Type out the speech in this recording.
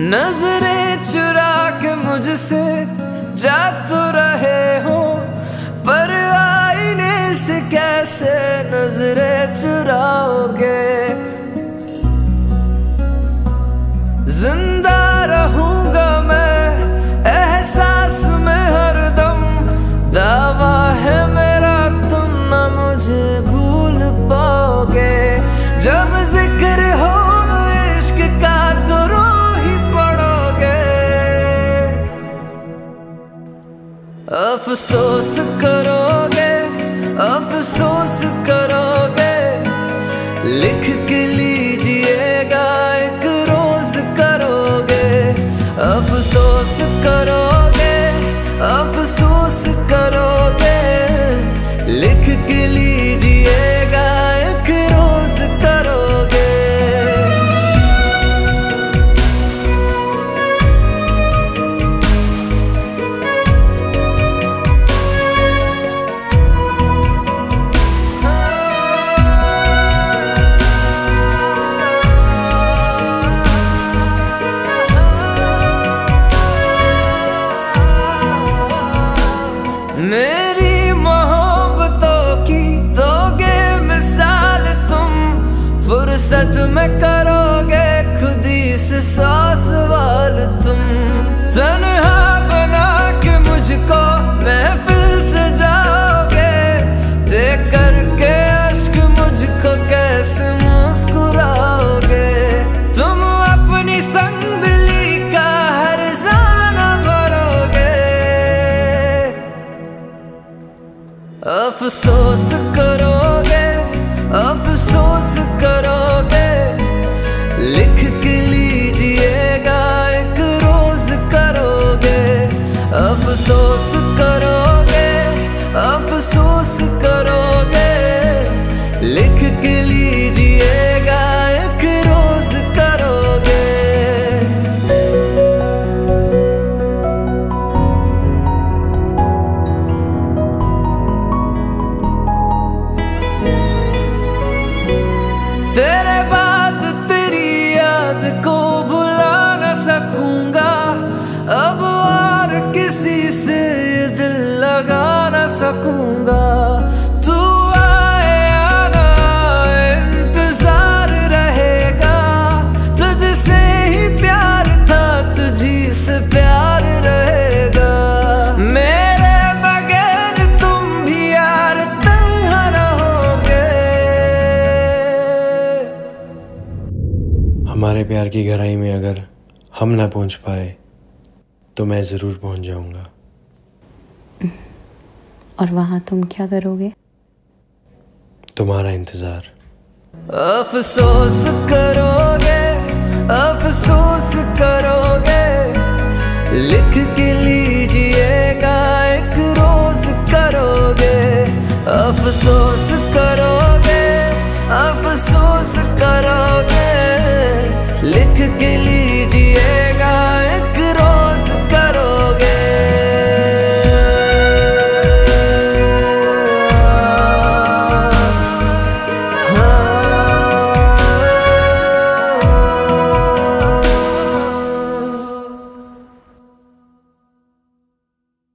नजरें चुरा के मुझसे जा तो रहे हो, पर आईने से कैसे नजरें चुराओगे। जिंदा रहूंगा मैं एहसास में हरदम, दावा है मेरा तुम न मुझे भूल पाओगे। जब जिक्र हो इश्क का तो रो ही पड़ोगे। अफसोस करोगे, अफसोस करोगे, लिख के लीजिएगा एक रोज करोगे। अफसोस करोगे, अफसोस करोगे, लिख के लीजिएगा एक रोज करोगे। मेरी मोहब्बतों की दोगे मिसाल तुम, फुर्सत में करोगे खुद ही से 100 सवाल तुम। तन्हा बना के मुझको महफिल से जाओगे, देख करके अश्क मुझको कैसे मुस्कुराओगे। तुम अपनी संदली का हर जाना भरोगे। अफसोस करोगे, अफसोस करोगे, लिख के लीजिएगा एक रोज करोगे। अफसोस करोगे, अफसोस करोगे, लिख के लीजिएगा एक रोज करोगे। तेरे बाद तेरी याद को भुला न सकूंगा, अब और किसी से दिल लगा न सकूंगा। तू आए या ना इंतजार रहेगा, तुझसे ही प्यार था तुझी से प्यार रहेगा। मेरे बगैर तुम भी यार तन्हा रहोगे। हमारे प्यार की गहराई में अगर हम ना पहुंच पाए तो मैं ज़रूर पहुंच जाऊंगा। और वहां तुम क्या करोगे? तुम्हारा इंतज़ार। अफसोस करोगे, अफसोस करोगे, लिख के लीजिएगा एक रोज करोगे। अफसोस